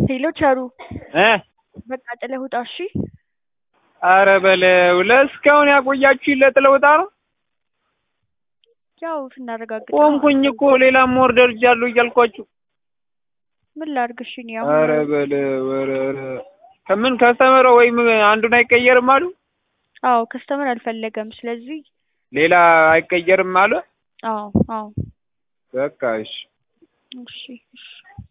ሄሎ ቸሩ እ በቃ ጥለህ ውጣ እሺ። ኧረ በለው ለእስካሁን ያቆያችሁኝ ለጥለው ውጣ ነው። ያው ስናረጋግጥ ነው። ቆምኩኝ እኮ ሌላም ኦርደር ይዣለሁ እያልኳችሁ። ምን ላድርግ እሺ እኔ አሁን ኧረ በለው ኧረ ከምን ከስተመር ወይም አንዱን አይቀየርም አሉ። አዎ ከስተመር አልፈለገም። ስለዚህ ሌላ አይቀየርም አሉ። አዎ በቃ እሺ እሺ እሺ